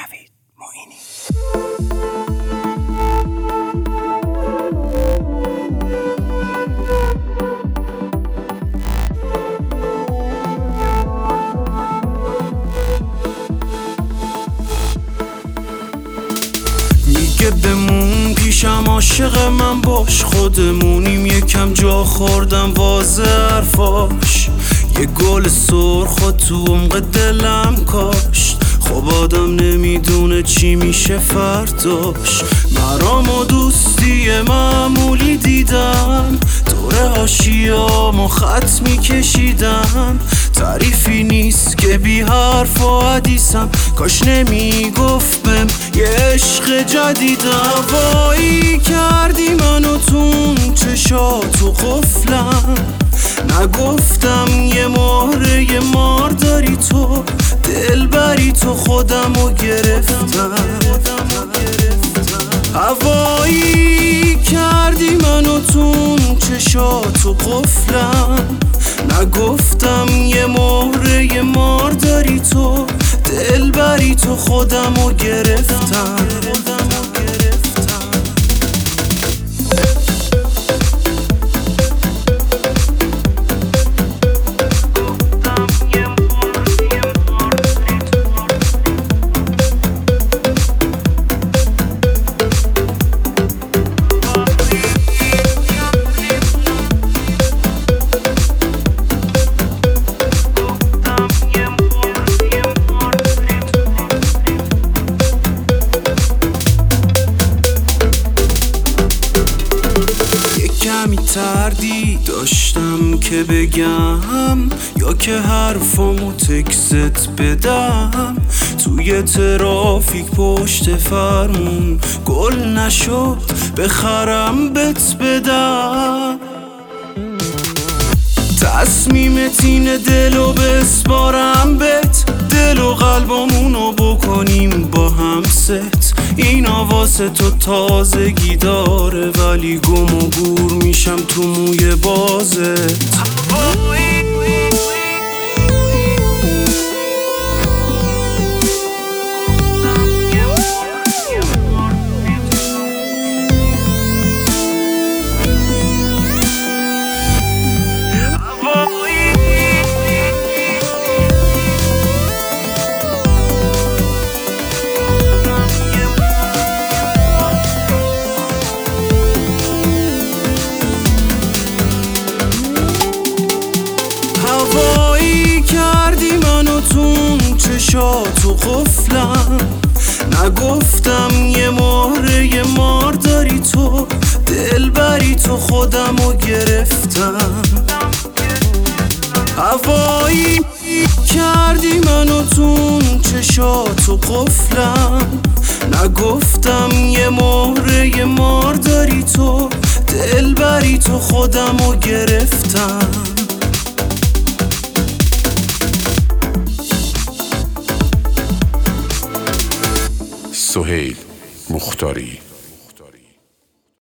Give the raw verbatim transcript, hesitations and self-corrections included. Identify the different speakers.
Speaker 1: نوید معینی. میگه بمون پیشم عاشق من باش، خودمونیم یکم جا خوردم واضح حرفاش. یه گل سرخ تو عمق دلم کاشت، خب آدم نمیدونه چی میشه فرداش. مرام و دوستی معمولی دیدم، دور حاشیه‌امو خط میکشیدم. تعریفی نیست که بی حرف و حدیثم، کاش نمیگفت بهم یه عشق جدیدم. وایی کردی منو تون چشاتو قفلم، نگفتم یه مهره یه مار داری تو، دل بری تو خودمو گرفتم. هوایی کردی منو تون چشاتو قفلم، نگفتم یه مهره یه مار داری تو، دل بری تو خودمو گرفتم. کمی تردی داشتم که بگم، یا که حرفامو تکست بدم. توی ترافیک پشت فرمون گل نشد بخرم بت بدم. تصمیمت اینه دلو بسپارم بت، دل و قلبمونو بکنیم با هم ست. این واسه تو تازگی داره، ولی گم و گور میشم تو موی بازت. هوایی کردی منو تون چشاتو قفلم، نگفتم یه مهره یه مار داری تو، دل بری تو خودمو گرفتم. هوایی کردی منو تون چشاتو قفلم، نگفتم یه مهره یه مار داری تو، دل بری تو خودمو گرفتم.
Speaker 2: سهیل مختاری.